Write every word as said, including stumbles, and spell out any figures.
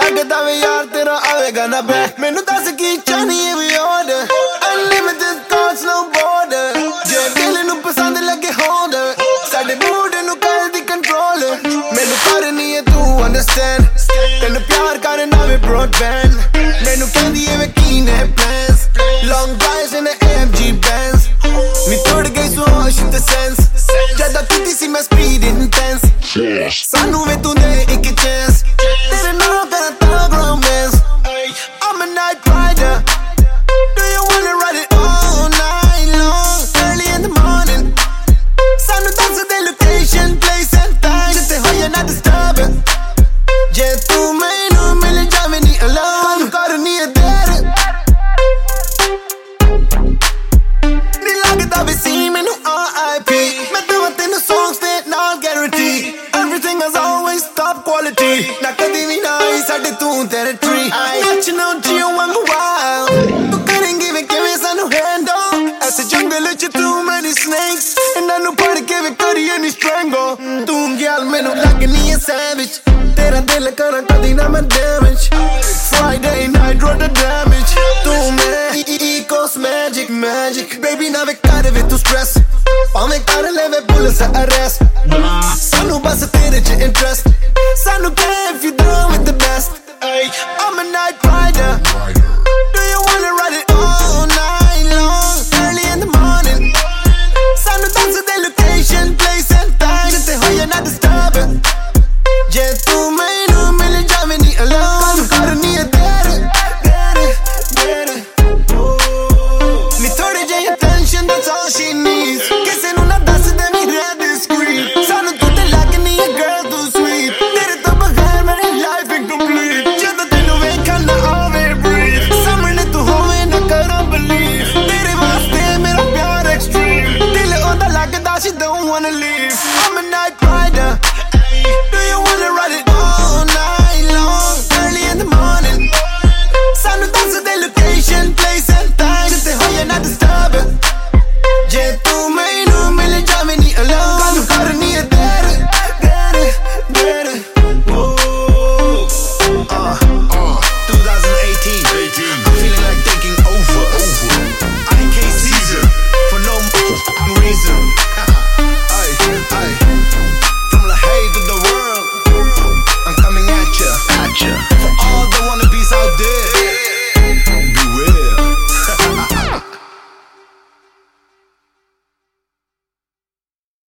ਲੱਗਦਾ ਵੇ ਯਾਰ ਤੇਰਾ ਆਵੇਗਾ ਨਾ ਬੈਕ ਮੈਨੂੰ ਦੱਸ ਕੀ ਚਾਹਨੀ ਏ ਵੀ order unlimited thoughts no border ਜੇ ਦਿਲ ਨੂੰ ਪਸੰਦ ਲੱਗੇ hold ਸਾਡੇ ਮੂਡ ਨੂੰ ਕਰ ਦੀ control ਮੈਨੂੰ ਕਰਨੀ ਏ ਤੂੰ understand ਤੈਨੂੰ ਪਿਆਰ ਕਰਨਾ ਵੇ broadband ਮੈਨੂੰ ਕਹਿੰਦੀ ਏ ਵੇ ਕੀ ਨੇ plans long drives in the A M G Benz ਨੀ ਤੋੜ ਗਈ ਸੋਚ ਤੇ sense ਜਦੋਂ ਕੀਤੀ ਸੀ ਮੈਂ speed intense ਸਾਨੂੰ ਵੇ ਤੂੰ ਦੇ ਇੱਕ chance ਤੇਰੇ ਨਾਲ ਕਰਾਂ ਤਾਂ romance I'm a night rider Do you wanna ride it all night long Early in the morning ਸਾਨੂੰ ਦੱਸ ਦੇ location place and time ਜਿੱਥੇ ਹੋਇਆ ਨਾ disturb ਜੇ ਤੂੰ ਮੈਨੂੰ ਮਿਲ ਜਾਵੇਂ ਨੀ alone ਕਰਨੀ ਏ ਦੇਰ ਨੀ ਲੱਗਦਾ ਵੀ ਸੀ ਮੈਨੂੰ R I P ਮੈਂ ਦਵਾਂ ਤੈਨੂੰ songs ਤੇ ਨਾਲ guarantee Everything is always top quality ਨਾ ਕਦੀ ਵੀ ਨਾ ਆਈ ਸਾਡੇ ਤੂੰ territory ਨੱਚਣਾ ਜੀਓ ਵਾਂਗੂ wild ਤੂੰ ਕਰੇਂਗੀ ਵੇ ਕਿਵੇਂ ਸਾਨੂੰ handle ਐਸੇ ਜੰਗਲ ਚ ਤੂੰ ਮੇਰੀ snakes ਇਹਨਾਂ ਨੂੰ ਫੜ ਕੇ ਵੇ ਕਰੀਏ ਨੀ strangle ਤੂੰ ਗੱਲ ਮੈਨੂੰ ਲੱਗਨੀ ਏ savage ਤੇਰਾ ਦਿਲ ਕਰਾਂ ਕਦੀ ਨਾ ਮੈਂ damage Friday night road the damage ਤੂੰ ਮੈਂ ecos magic magic baby ਨਾ ਵੇ ਕਰ ਵੇ ਤੂੰ stress ਭਾਵੇਂ ਕਰ ਲੈ ਵੇ ਪੁਲਿਸ arrest ਸਾਨੂੰ ਬਸ ਤੇਰੇ ਚ interest ਸਾਨੂੰ ਕਹਿ if you down with the best I'm a night rider